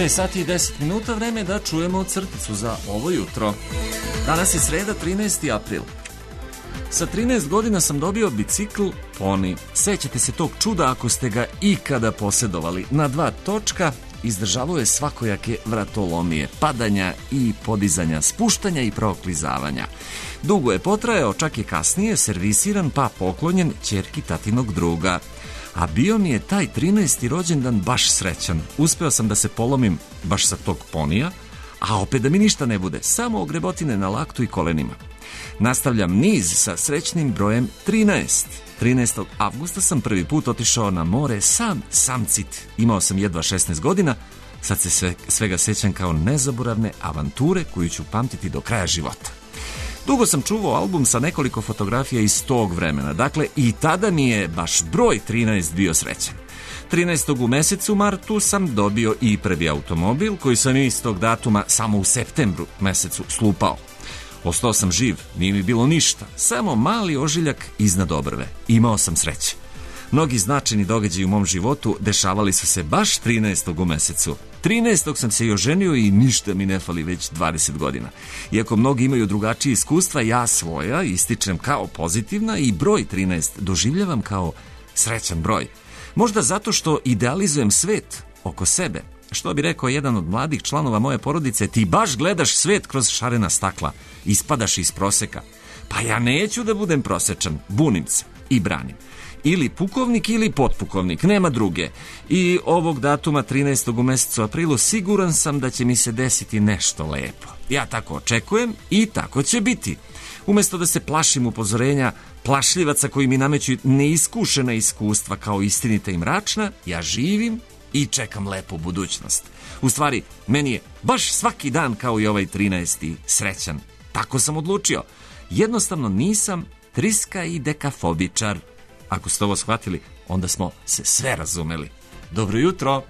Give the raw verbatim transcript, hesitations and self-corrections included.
šest sati i deset minuta, vreme da čujemo crticu za ovo jutro. Danas je sreda, trinaesti april. Sa trinaest godina sam dobio bicikl Poni. Sećate se tog čuda ako ste ga ikada posedovali. Na dva točka izdržavao je svakojake vratolomije, padanja i podizanja, spuštanja i proklizavanja. Dugo je potrajao, čak i kasnije servisiran pa poklonjen ćerki tatinog druga. A bio mi je taj trinaesti rođendan baš srećan. Uspeo sam da se polomim baš sa tog ponija, a opet da mi ništa ne bude, samo ogrebotine na laktu i kolenima. Nastavljam niz sa srećnim brojem trinaest. trinaestog avgusta sam prvi put otišao na more sam, samcit. Imao sam jedva šesnaest godina, sad se sve, svega sećam kao nezaboravne avanture koju ću pamtiti do kraja života. Dugo sam čuvao album sa nekoliko fotografija iz tog vremena, dakle i tada mi je baš broj trinaest bio srećan. trinaestog u mesecu martu sam dobio i prvi automobil koji sam istog datuma samo u septembru mesecu slupao. Ostao sam živ, nije mi bilo ništa, samo mali ožiljak iznad obrve. Imao sam sreće. Mnogi značajni događaji u mom životu dešavali su se baš trinaestog u mesecu. trinaestog sam se i oženio i ništa mi ne fali već dvadeset godina. Iako mnogi imaju drugačije iskustva, ja svoja ističem kao pozitivna i broj trinaest doživljavam kao srećan broj. Možda zato što idealizujem svet oko sebe. Što bi rekao jedan od mladih članova moje porodice, ti baš gledaš svet kroz šarena stakla, ispadaš iz proseka. Pa ja neću da budem prosečan, bunim se i branim. Ili pukovnik ili potpukovnik, nema druge. I ovog datuma trinaestog u mesecu aprilu siguran sam da će mi se desiti nešto lepo. Ja tako očekujem i tako će biti. Umesto da se plašim upozorenja plašljivaca koji mi nameću neiskušena iskustva kao istinita i mračna, ja živim i čekam lepu budućnost. U stvari, meni je baš svaki dan kao i ovaj trinaesti srećan. Tako sam odlučio. Jednostavno nisam triska i dekafobičar. Ako ste ovo shvatili, onda smo se sve razumeli. Dobro jutro!